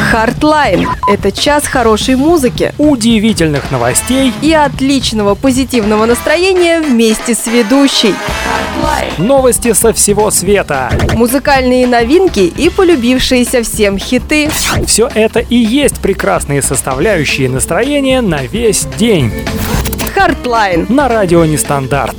Hardline – это час хорошей музыки, удивительных новостей и отличного позитивного настроения вместе с ведущей. Новости со всего света, Музыкальные новинки и полюбившиеся всем хиты. все это и есть прекрасные составляющие настроения на весь день. Hardline. На радио Нестандарт.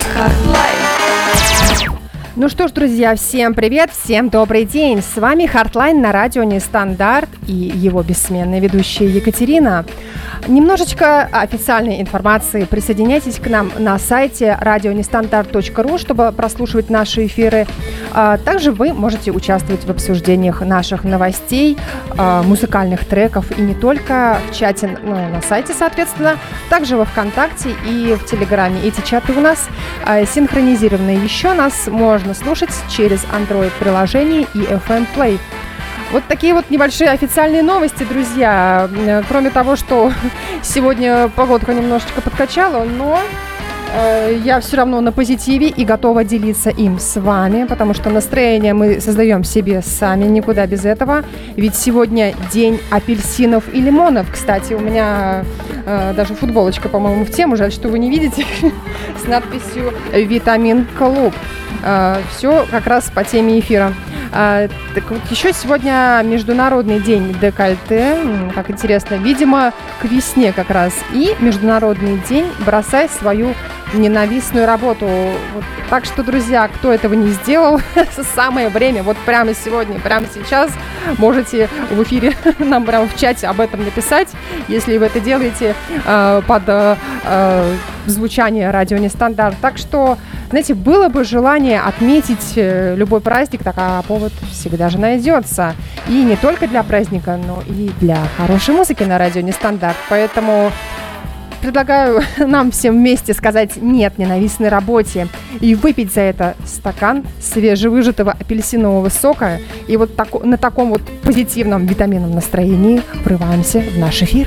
Ну что ж, друзья, всем привет, всем добрый день. С вами Hardline на радио Нестандарт и его бессменная ведущая Екатерина. Немножечко официальной информации. Присоединяйтесь к нам на сайте radionestandarт.ru, чтобы прослушивать наши эфиры. Также вы можете участвовать в обсуждениях наших новостей, музыкальных треков и не только в чате, на сайте, соответственно, также во ВКонтакте и в Телеграме. Эти чаты у нас синхронизированы. Еще нас можно слушать через Android-приложение и FM Play. Вот такие вот небольшие официальные новости, друзья. Кроме того, что сегодня погодка немножечко подкачала, но я все равно на позитиве и готова делиться им с вами, потому что настроение мы создаем себе сами, никуда без этого. Ведь сегодня день апельсинов и лимонов. Кстати, у меня даже футболочка, по-моему, в тему, жаль, что вы не видите, с надписью «Витамин Клуб». Все как раз по теме эфира. Так вот, еще сегодня Международный день декольте, как интересно, видимо, к весне как раз. И Международный день «Бросай свою ненавистную работу». Вот. Так что, друзья, кто этого не сделал, самое время, вот прямо сегодня, прямо сейчас можете в эфире нам прямо в чате об этом написать, если вы это делаете под звучание радио Нестандарт. Так что, знаете, было бы желание отметить любой праздник, так а повод всегда же найдется. И не только для праздника, но и для хорошей музыки на радио Нестандарт. Поэтому предлагаю нам всем вместе сказать «нет» ненавистной работе и выпить за это стакан свежевыжатого апельсинового сока. И вот на таком вот позитивном витаминном настроении врываемся в наш эфир.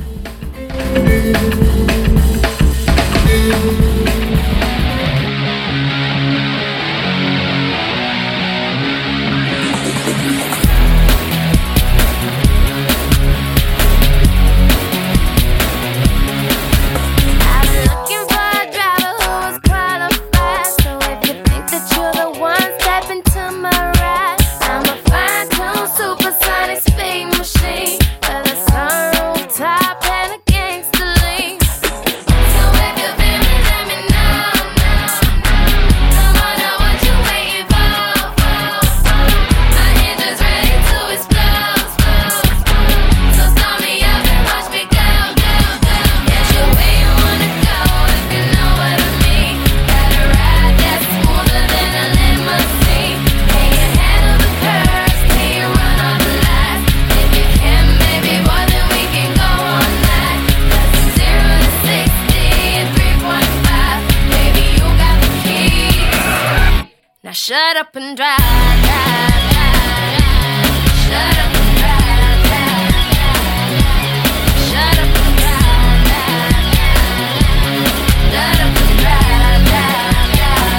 Shut up and drive, drive, drive. Shut up and drive, drive, drive. Shut up and drive, drive, drive. Shut up and drive, drive,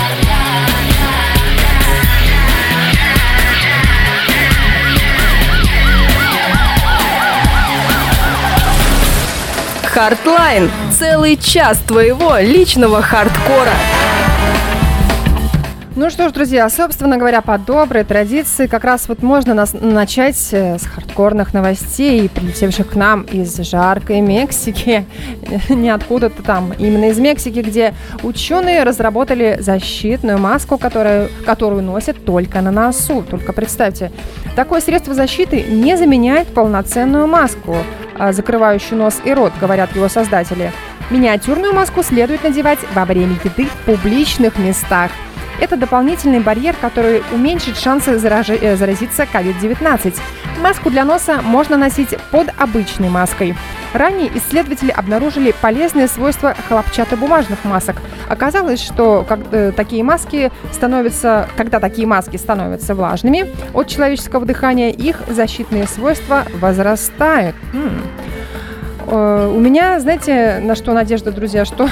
drive, drive. Hardline – целый час твоего личного хардкора. Ну что ж, друзья, собственно говоря, по доброй традиции как раз вот можно начать с хардкорных новостей, прилетевших к нам из жаркой Мексики, не откуда-то там, именно из Мексики, где ученые разработали защитную маску, которую носят только на носу. Только представьте, такое средство защиты не заменяет полноценную маску, закрывающую нос и рот, говорят его создатели. Миниатюрную маску следует надевать во время еды в публичных местах. Это дополнительный барьер, который уменьшит шансы заразиться COVID-19. Маску для носа можно носить под обычной маской. Ранее исследователи обнаружили полезные свойства хлопчатобумажных масок. Оказалось, что когда такие маски становятся влажными от человеческого дыхания, их защитные свойства возрастают. У меня, знаете, на что надежда, друзья, что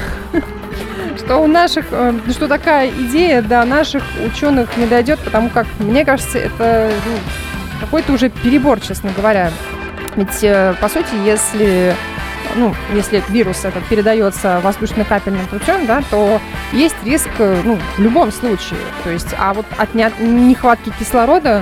такая идея до наших ученых не дойдет, потому как, мне кажется, это какой-то уже перебор, честно говоря. Ведь, по сути, если вирус этот передается воздушно-капельным путем, да, то есть риск, в любом случае. То есть, а вот от нехватки кислорода,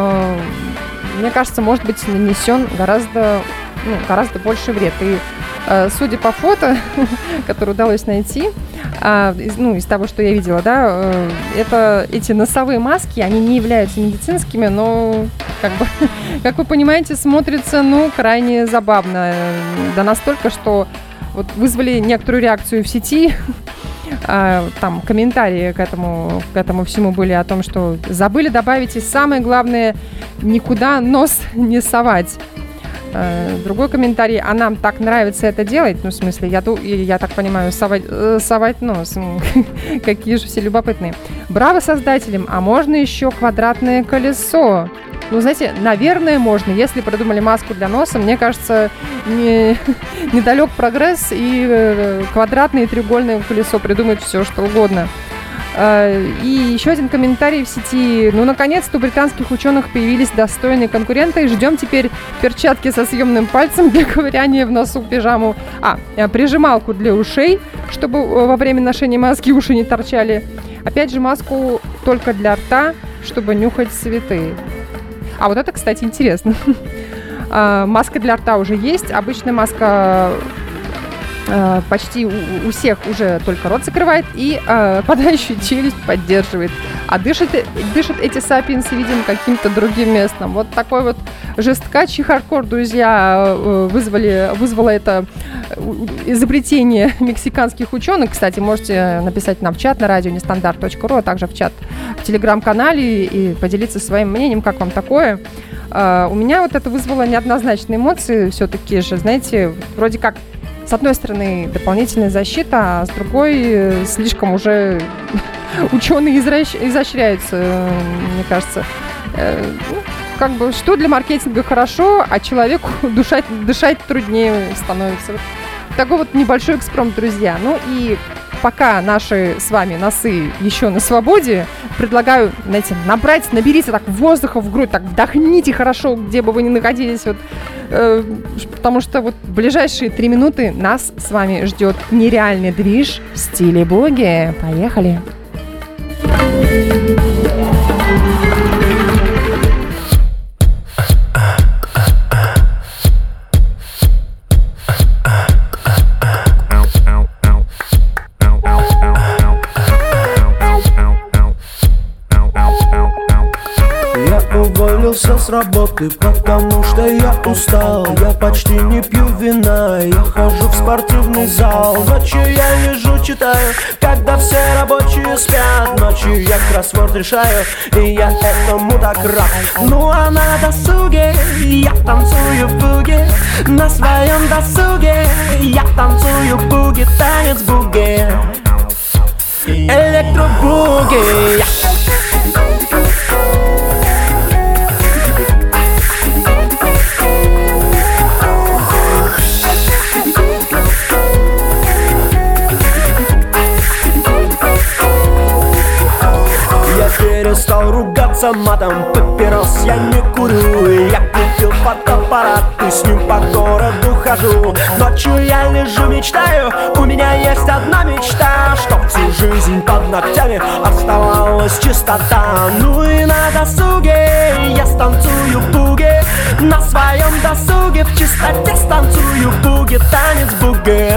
мне кажется, может быть нанесен гораздо больше вред. И судя по фото, которое удалось найти, из того, что я видела, да, эти носовые маски, они не являются медицинскими, но, как вы понимаете, смотрятся, крайне забавно. Да настолько, что вот вызвали некоторую реакцию в сети. Там комментарии к этому всему были о том, что забыли добавить, и самое главное, никуда нос не совать. Другой комментарий: а нам так нравится это делать, в смысле, я так понимаю, совать нос. Какие же все любопытные. Браво создателям, а можно еще квадратное колесо? Знаете, наверное, можно. Если придумали маску для носа, мне кажется, недалек прогресс, и квадратное и треугольное колесо придумают все, что угодно. И еще один комментарий в сети. Наконец-то у британских ученых появились достойные конкуренты. Ждем теперь перчатки со съемным пальцем для ковыряния в носу, пижаму. Прижималку для ушей, чтобы во время ношения маски уши не торчали. Опять же, маску только для рта, чтобы нюхать цветы. Вот это, кстати, интересно. Маска для рта уже есть. Обычная маска почти у всех уже только рот закрывает и падающую челюсть поддерживает. А дышат эти сапиенсы, видимо, каким-то другим местом. Вот такой вот жесткачий хардкор, друзья, вызвало это изобретение мексиканских ученых. Кстати, можете написать нам в чат на радионестандарт.ру, а также в чат в телеграм-канале и поделиться своим мнением, как вам такое. У меня вот это вызвало неоднозначные эмоции. Все-таки же, знаете, вроде как с одной стороны дополнительная защита, а с другой слишком уже ученые изощряются, мне кажется. Что для маркетинга хорошо, а человеку дышать труднее становится. Такой вот небольшой экспромт, друзья. Пока наши с вами носы еще на свободе, предлагаю, наберите так воздуха в грудь, так вдохните хорошо, где бы вы ни находились, потому что в ближайшие 3 минуты нас с вами ждет нереальный движ в стиле буги. Поехали! С работы, потому что я устал. Я почти не пью вина, я хожу в спортивный зал. Ночью я лежу, читаю, когда все рабочие спят. Ночью я кроссворд решаю, и я этому так рад. А на досуге я танцую буги. На своем досуге я танцую буги. Танец буги, электробуги. Перестал ругаться матом, папирос я не курю. Я купил фотоаппарат и с ним по городу хожу. Ночью я лежу, мечтаю, у меня есть одна мечта, чтоб всю жизнь под ногтями оставалась чистота. И на досуге я станцую буги. На своем досуге в чистоте станцую буги. Танец буги,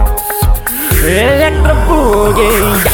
электробуги.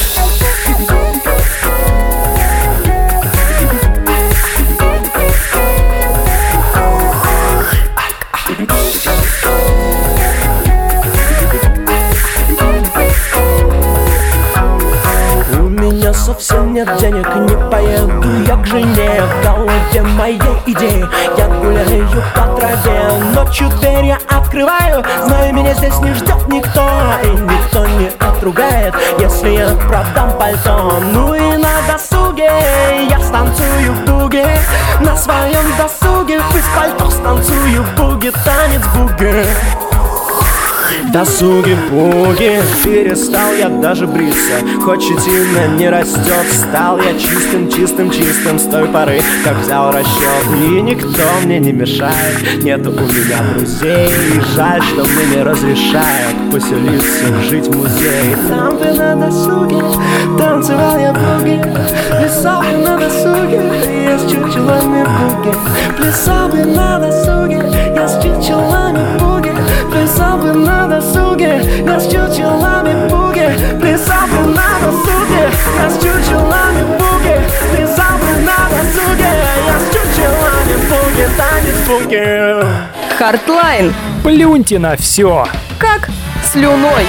Совсем нет денег, не поеду я к жене. В голове моей идеи я гуляю по траве. Ночью дверь я открываю, знаю, меня здесь не ждет никто. И никто не отругает, если я продам пальто. И на досуге я станцую буги. На своем досуге без пальто станцую буги. Танец буги, досуги, пуги. Перестал я даже бриться, хоть щетина не растет. Стал я чистым с той поры, как взял расчет. И никто мне не мешает, нету у меня друзей. И жаль, что мне не разрешают поселиться, жить в музее. Там ты на досуге, танцевал я буги. Плясал бы на досуге, я с чучелами буги. Плясал бы на досуге, я с чучелами буги. Плясал бы на досуге, я с чучелами буги. Плясал бы на досуге, я с чучелами буги. Плясал бы на досуге, я с чучелами буги. Танец буги. Хартлайн. Плюньте на все. Как слюной.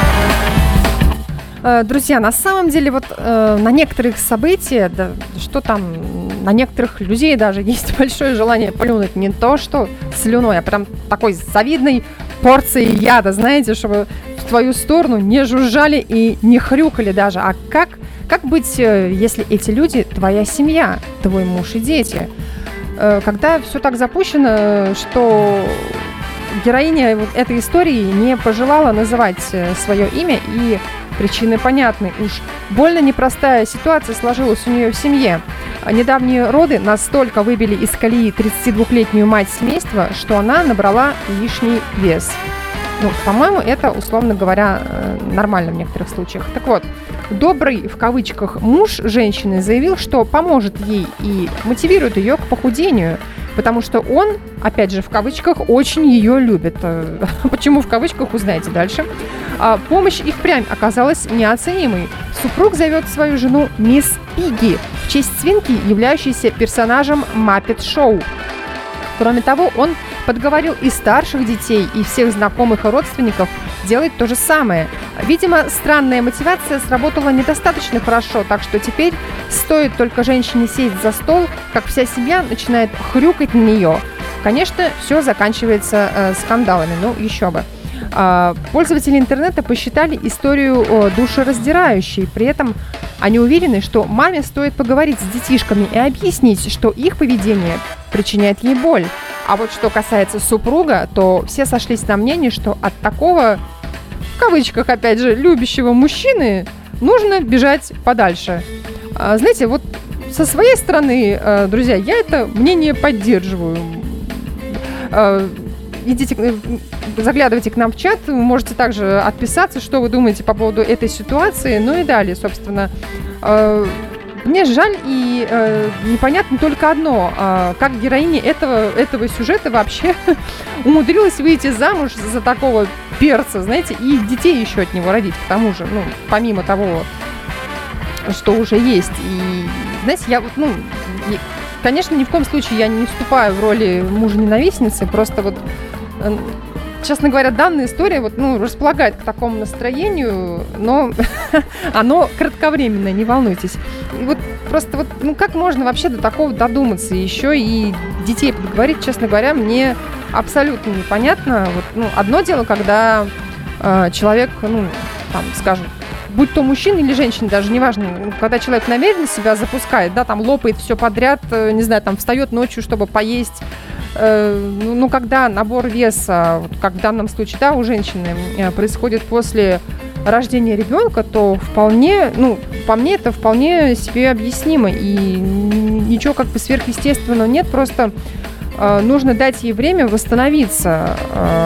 Друзья, на самом деле вот на некоторых событиях, да, что там, на некоторых людей даже есть большое желание плюнуть не то, что слюной, а прям такой завидной порцией яда, знаете, чтобы в твою сторону не жужжали и не хрюкали даже. А как быть, если эти люди твоя семья, твой муж и дети? Когда все так запущено, что героиня вот этой истории не пожелала называть свое имя, и причины понятны. Уж больно непростая ситуация сложилась у нее в семье. Недавние роды настолько выбили из колеи 32-летнюю мать семейства, что она набрала лишний вес. Ну, по-моему, это, условно говоря, нормально в некоторых случаях. Так вот, добрый, в кавычках, муж женщины заявил, что поможет ей и мотивирует ее к похудению, потому что он, опять же, в кавычках, очень ее любит. Почему в кавычках, узнаете дальше. Помощь и впрямь оказалась неоценимой. Супруг зовет свою жену мисс Пигги в честь свинки, являющейся персонажем Muppet Show. Кроме того, он подговорил и старших детей, и всех знакомых и родственников делать то же самое. Видимо, странная мотивация сработала недостаточно хорошо, так что теперь стоит только женщине сесть за стол, как вся семья начинает хрюкать на нее. Конечно, все заканчивается скандалами, ну еще бы. Пользователи интернета посчитали историю душераздирающей. При этом они уверены, что маме стоит поговорить с детишками и объяснить, что их поведение причиняет ей боль. А вот что касается супруга, то все сошлись на мнении, что от такого, в кавычках, опять же, любящего мужчины нужно бежать подальше. Знаете, вот со своей стороны, друзья, я это мнение поддерживаю. Идите, заглядывайте к нам в чат, вы можете также отписаться, что вы думаете по поводу этой ситуации. Ну и далее, собственно, мне жаль и непонятно только одно, как героиня этого сюжета вообще умудрилась выйти замуж за такого перца, знаете, и детей еще от него родить, к тому же, ну, помимо того, что уже есть. И, знаете, я вот, ну, конечно, ни в коем случае я не вступаю в роли мужа-ненавистницы, просто вот, честно говоря, данная история вот, ну, располагает к такому настроению, но оно кратковременное, не волнуйтесь. И вот просто вот, ну, как можно вообще до такого додуматься? Еще и детей подговорить, честно говоря, мне абсолютно непонятно. Вот, ну, одно дело, когда человек, ну, там, скажем, будь то мужчина или женщина, даже неважно, когда человек намеренно себя запускает, да, там лопает все подряд, не знаю, там встает ночью, чтобы поесть, ну, когда набор веса, вот, как в данном случае, да, у женщины происходит после рождения ребенка, то вполне, ну, по мне, это вполне себе объяснимо, и ничего как бы сверхъестественного нет, просто нужно дать ей время восстановиться.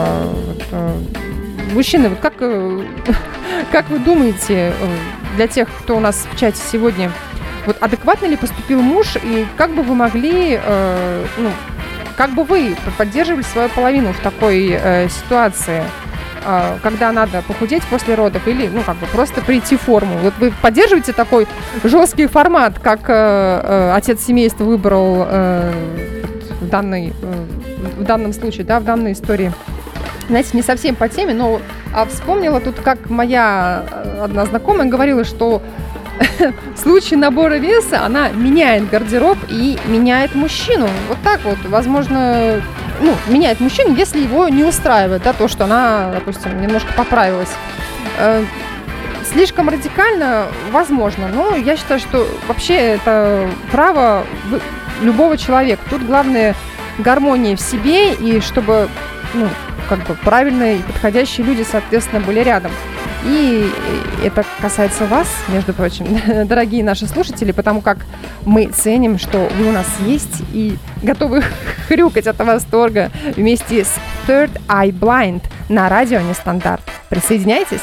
Мужчины, вот как вы думаете, для тех, кто у нас в чате сегодня, вот адекватно ли поступил муж, и как бы вы могли, ну, как бы вы поддерживали свою половину в такой ситуации, когда надо похудеть после родов или, ну, как бы просто прийти в форму? Вот вы поддерживаете такой жесткий формат, как отец семейства выбрал в данном случае, да, в данной истории? Знаете, не совсем по теме, но вспомнила тут, как моя одна знакомая говорила, что в случае набора веса она меняет гардероб и меняет мужчину. Вот так вот, возможно, ну, меняет мужчину, если его не устраивает, да, то, что она, допустим, немножко поправилась. Слишком радикально, возможно, но я считаю, что вообще это право любого человека. Тут главное гармония в себе, и чтобы, ну, как бы правильные и подходящие люди, соответственно, были рядом. И это касается вас, между прочим, дорогие наши слушатели, потому как мы ценим, что вы у нас есть и готовы хрюкать от восторга вместе с Third Eye Blind на радио Нестандарт. Присоединяйтесь!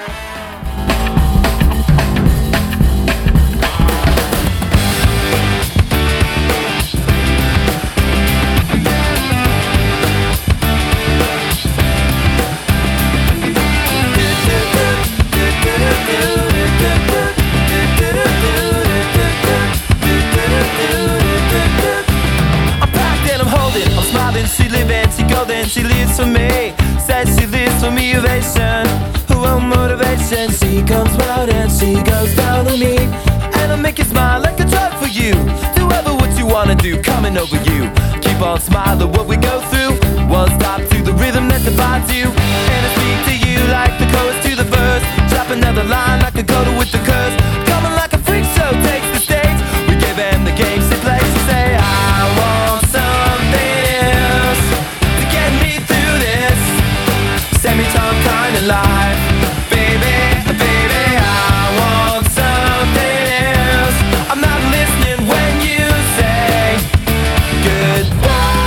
She living, she golden, she lives for me. Says she lives for me, ovation. Oh, motivation. She comes round and she goes down on me. And I make you smile like a drug for you. Do ever what you wanna do, coming over you. Keep on smiling what we go through. One stop to the rhythm that divides you. And I speak to you like the chorus to the verse. Drop another line like a coda with the curse. Coming like a freak show takes the stage. We give them the games they play. She say, I want something else to get me through this semi-time kind of life. Baby, baby, I want something else. I'm not listening when you say goodbye.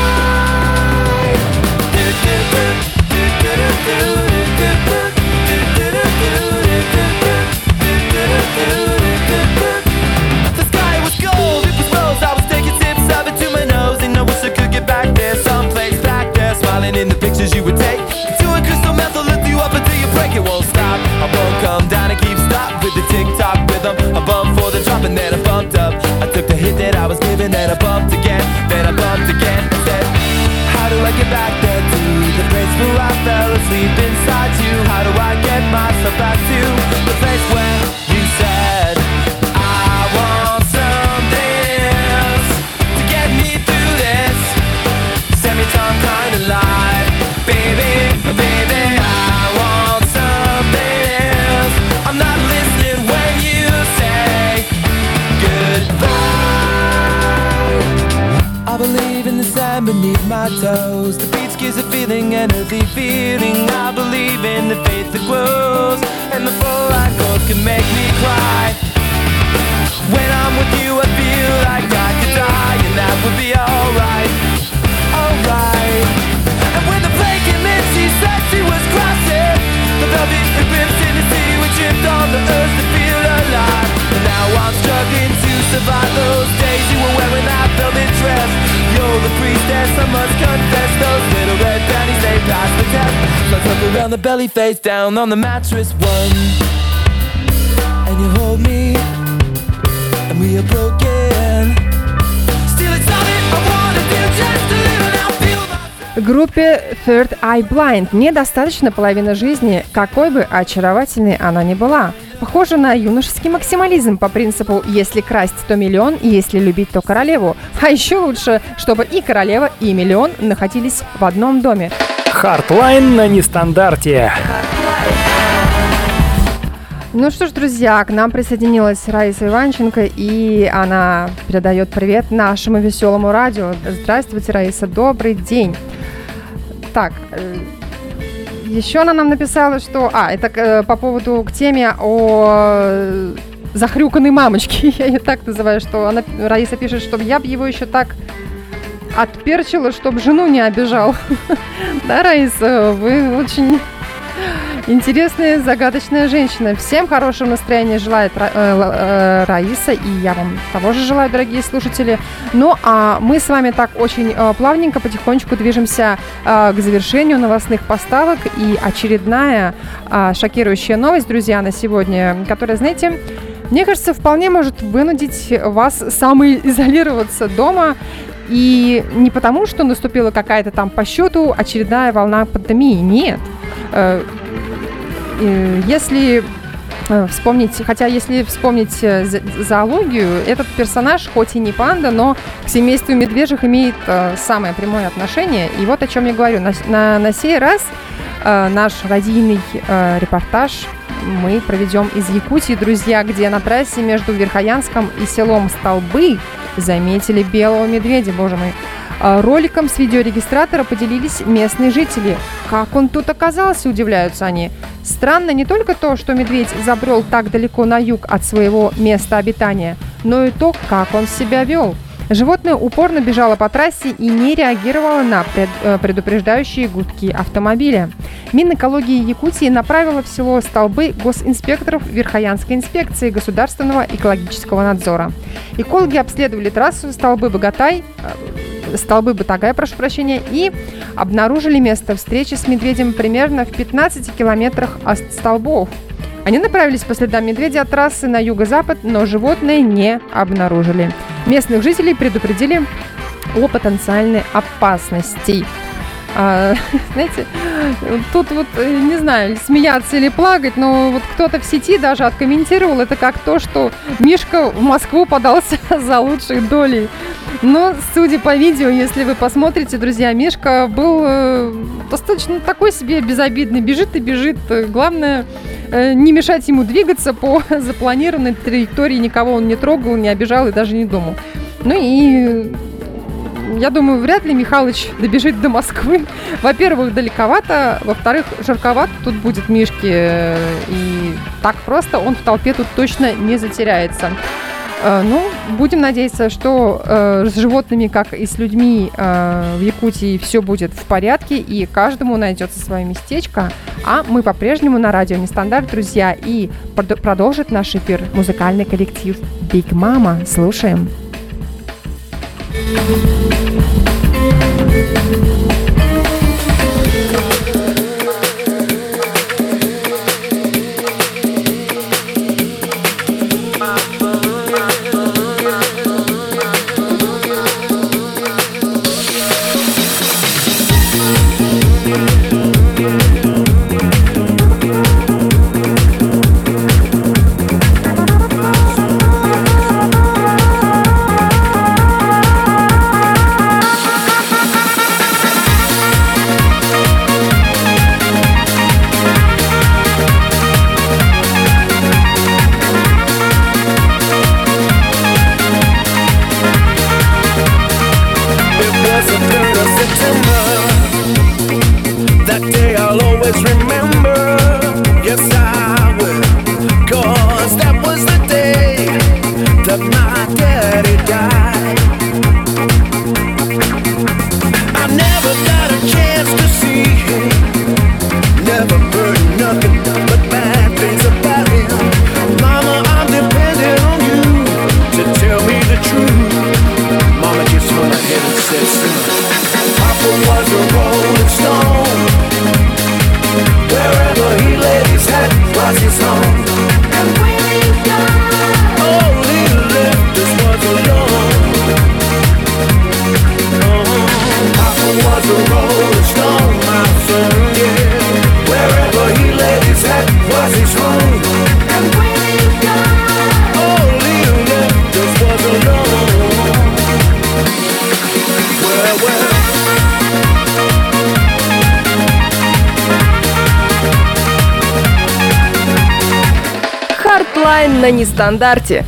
The sky was gold, it was rose. I was taking sips of it to my nose, and I wish I could get back there, someplace back there, smiling in the pictures you would take. Doing crystal meth will lift you up until you break. It won't stop. I won't come down and keep stop with the tick-tock rhythm. I bumped for the drop and then I bumped up. I took the hit that I was given, then I bumped again, then I bumped again. I said, how do I get back there to the place where I fell asleep inside you? How do I get myself back to the place where you said I want something else to get me through this semi-time kind of life? Baby, baby, I want something else. I'm not listening when you say goodbye. I believe in the sand beneath my toes. The beach gives a feeling, an earthy feeling. I believe in the faith that grows, and the full light goals can make me cry. When I'm with you I feel like I could die, and that would be alright, alright. And when the plane came in she said she was crossing the velvet ribbons in the sea. We tripped on the earth to feel alive, and now I'm struggling to survive those days you were wearing that velvet dress. You're the priestess, I must confess. Those little red panties, they passed the test. So I took around the belly, face down on the mattress one, and you hold me, and we are broken. Still it's all that I wanna do, just to live and I'll feel my... Группе Third Eye Blind недостаточно половины жизни, какой бы очаровательной она ни была. Похоже на юношеский максимализм по принципу «если красть, то миллион, и если любить, то королеву». А еще лучше, чтобы и королева, и миллион находились в одном доме. Hardline на нестандарте. Ну что ж, друзья, к нам присоединилась Раиса Иванченко, и она передает привет нашему веселому радио. Здравствуйте, Раиса, добрый день. Так, еще она нам написала, что... это по поводу к теме о захрюканной мамочке. Я ее так называю, что Раиса пишет, чтобы я бы его еще так отперчила, чтобы жену не обижал. Да, Раиса, вы очень интересная, загадочная женщина. Всем хорошего настроения желает Раиса, и я вам того же желаю, дорогие слушатели. Ну, а мы с вами так очень плавненько, потихонечку движемся к завершению новостных поставок. И очередная шокирующая новость, друзья, на сегодня, которая, знаете, мне кажется, вполне может вынудить вас самоизолироваться дома. И не потому, что наступила какая-то там по счету очередная волна пандемии. Нет. Если вспомнить зоологию, этот персонаж, хоть и не панда, но к семейству медвежьих имеет самое прямое отношение. И вот о чем я говорю. На сей раз наш радийный репортаж мы проведем из Якутии, друзья, где на трассе между Верхоянском и селом Столбы заметили белого медведя, боже мой. Роликом с видеорегистратора поделились местные жители. Как он тут оказался, удивляются они. Странно не только то, что медведь забрел так далеко на юг от своего места обитания, но и то, как он себя вел. Животное упорно бежало по трассе и не реагировало на предупреждающие гудки автомобиля. Минэкологии Якутии направила в село столбы госинспекторов Верхоянской инспекции государственного экологического надзора. Экологи обследовали трассу столбы Батагай, и обнаружили место встречи с медведем примерно в 15 километрах от столбов. Они направились по следам медведя от трассы на юго-запад, но животное не обнаружили. Местных жителей предупредили о потенциальной опасности. Знаете, тут вот, не знаю, смеяться или плакать, но вот кто-то в сети даже откомментировал это как то, что Мишка в Москву подался за лучшей долей. Но, судя по видео, если вы посмотрите, друзья, Мишка был достаточно такой себе безобидный. Бежит и бежит. Главное, не мешать ему двигаться по запланированной траектории. Никого он не трогал, не обижал и даже не думал. Ну и я думаю, вряд ли Михалыч добежит до Москвы. Во-первых, далековато. Во-вторых, жарковато тут будет Мишке. И так просто он в толпе тут точно не затеряется. Ну, будем надеяться, что с животными, как и с людьми в Якутии, все будет в порядке, и каждому найдется свое местечко. А мы по-прежнему на радио Нестандарт, друзья, и продолжит наш эфир музыкальный коллектив Big Mama. Слушаем. Хардлайн на Нестандарте.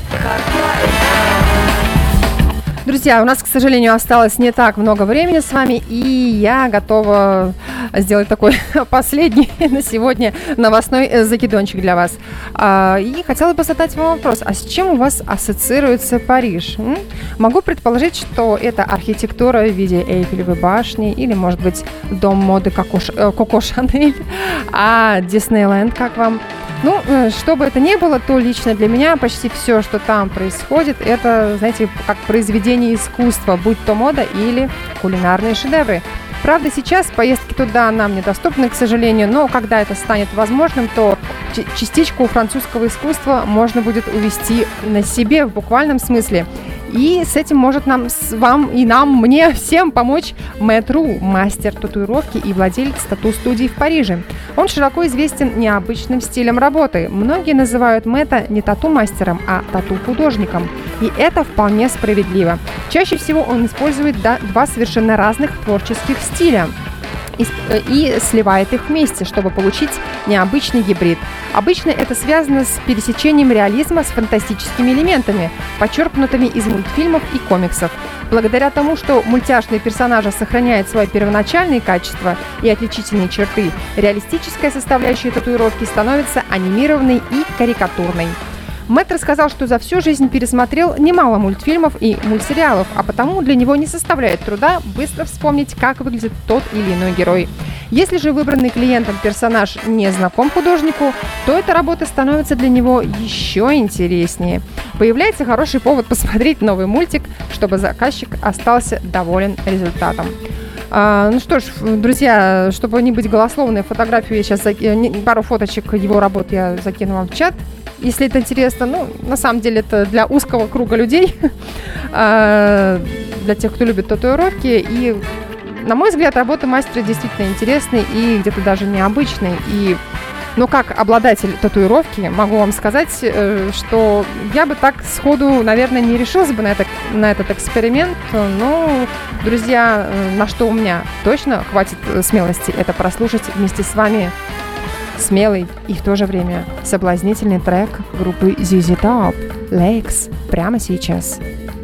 Друзья, у нас, к сожалению, осталось не так много времени с вами, и я готова сделать такой последний на сегодня новостной закидончик для вас. И хотела бы задать вам вопрос, а с чем у вас ассоциируется Париж? Могу предположить, что это архитектура в виде Эйфелевой башни или, может быть, дом моды Коко Шанель, а Диснейленд, как вам? Ну, что бы это ни было, то лично для меня почти все, что там происходит, это, знаете, как произведение искусства, будь то мода или кулинарные шедевры. Правда, сейчас поездки туда нам недоступны, к сожалению, но когда это станет возможным, то частичку французского искусства можно будет увезти на себе в буквальном смысле. И с этим может мне всем помочь Мэтт Ру, мастер татуировки и владелец тату-студии в Париже. Он широко известен необычным стилем работы. Многие называют Мэтта не тату-мастером, а тату-художником. И это вполне справедливо. Чаще всего он использует два совершенно разных творческих стиля и сливает их вместе, чтобы получить необычный гибрид. Обычно это связано с пересечением реализма с фантастическими элементами, подчеркнутыми из мультфильмов и комиксов. Благодаря тому, что мультяшные персонажи сохраняют свои первоначальные качества и отличительные черты, реалистическая составляющая татуировки становится анимированной и карикатурной. Мэтт рассказал, что за всю жизнь пересмотрел немало мультфильмов и мультсериалов, а потому для него не составляет труда быстро вспомнить, как выглядит тот или иной герой. Если же выбранный клиентом персонаж не знаком художнику, то эта работа становится для него еще интереснее. Появляется хороший повод посмотреть новый мультик, чтобы заказчик остался доволен результатом. Ну что ж, друзья, чтобы не быть голословной, фотографию я сейчас пару фоточек его работ я закину вам в чат. Если это интересно, на самом деле это для узкого круга людей, для тех, кто любит татуировки. И, на мой взгляд, работа мастера действительно интересная и где-то даже необычная. Как обладатель татуировки могу вам сказать, что я бы так сходу, наверное, не решилась бы на этот эксперимент. Но, друзья, на что у меня точно хватит смелости, это прослушать вместе с вами смелый и в то же время соблазнительный трек группы ZZ Top Legs прямо сейчас.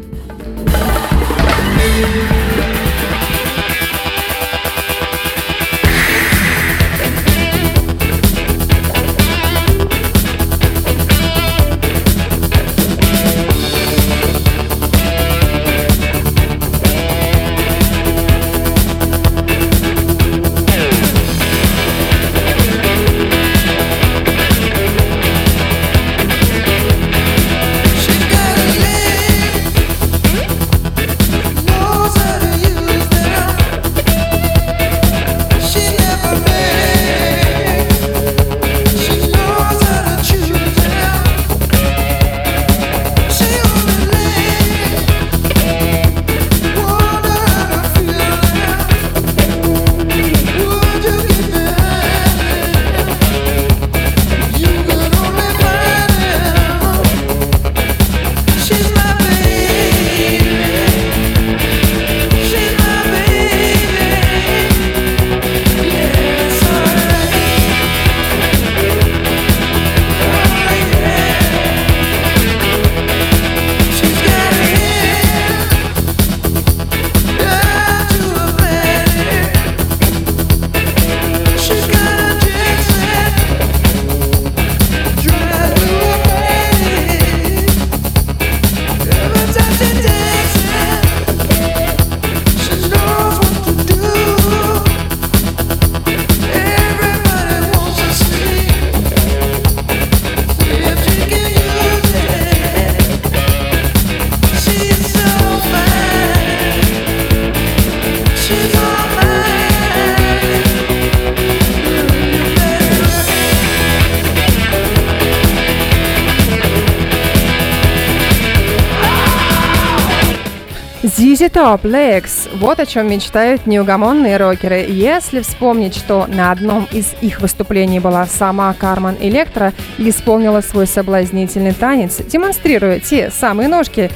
ZZ Top Legs. Вот о чем мечтают неугомонные рокеры. Если вспомнить, что на одном из их выступлений была сама Кармен Электро и исполнила свой соблазнительный танец, демонстрируя те самые ножки,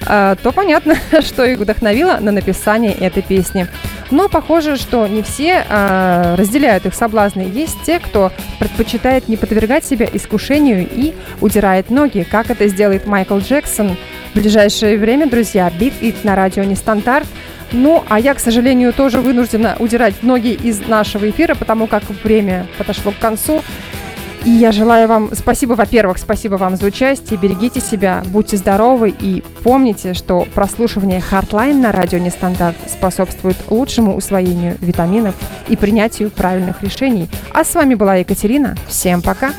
то понятно, что их вдохновило на написание этой песни. Но похоже, что не все разделяют их соблазны. Есть те, кто предпочитает не подвергать себя искушению и удирает ноги, как это сделает Майкл Джексон. В ближайшее время, друзья, Beat It на радио Нестандарт. А я, к сожалению, тоже вынуждена удирать ноги из нашего эфира, потому как время подошло к концу. И я желаю вам во-первых, спасибо вам за участие, берегите себя, будьте здоровы и помните, что прослушивание Hardline на радио Нестандарт способствует лучшему усвоению витаминов и принятию правильных решений. А с вами была Екатерина. Всем пока!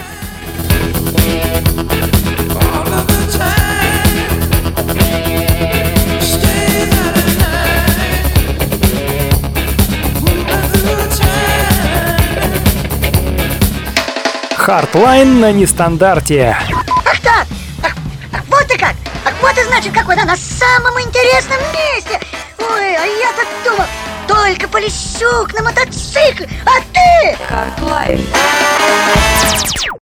Hardline на Нестандарте. Ах так! Ах, вот ты как! Ах, вот и значит, какой на самом интересном месте! Ой, а я-то думал, только Полищук на мотоцикле, а ты... Hardline.